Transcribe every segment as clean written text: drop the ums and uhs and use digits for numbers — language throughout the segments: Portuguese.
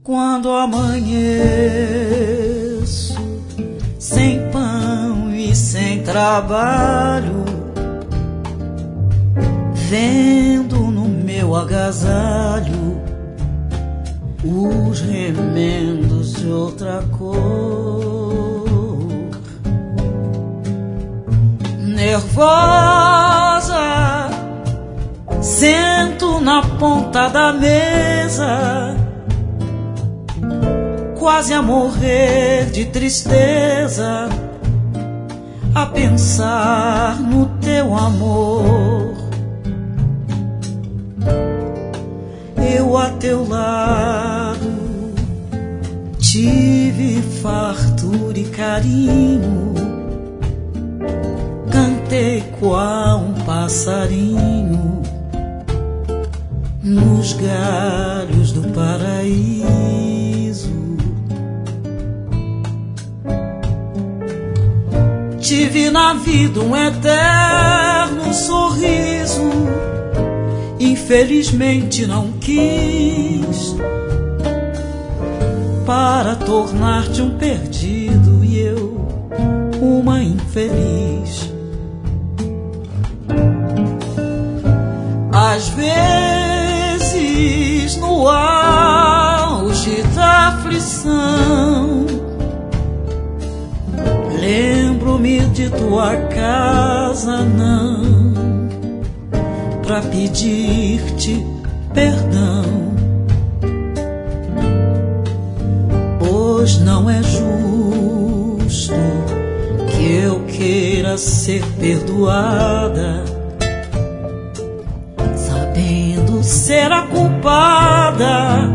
Quando amanheço sem pão e sem trabalho, vendo no meu agasalho os remendos de outra cor, nervosa, sento na ponta da mesa, quase a morrer de tristeza, a pensar no teu amor. Eu a teu lado tive fartura e carinho, cantei qual um passarinho nos galhos do paraíso. Tive na vida um eterno sorriso, infelizmente não quis, para tornar-te um perdido e eu uma infeliz. Às vezes, no auge da aflição, lembro-me de tua casa, não, pra pedir-te perdão, pois não é justo que eu queira ser perdoada, sabendo ser a culpada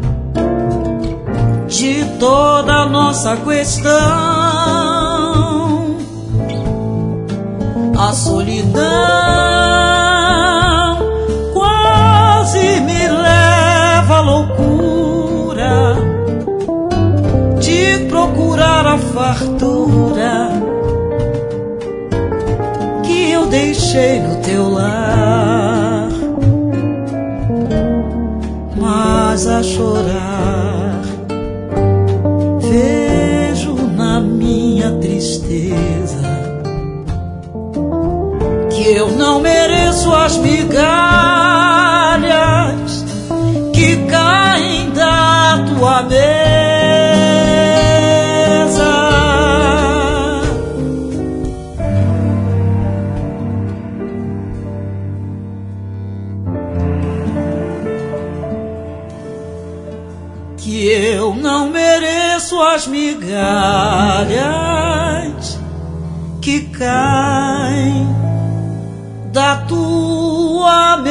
de toda a nossa questão. A solidão quase me leva à loucura de procurar a fartura que eu deixei no teu lar, mas a chorar vejo na minha tristeza que eu não mereço as migalhas que caem da tua mesa. Que eu não mereço as migalhas que caem da tua mesa.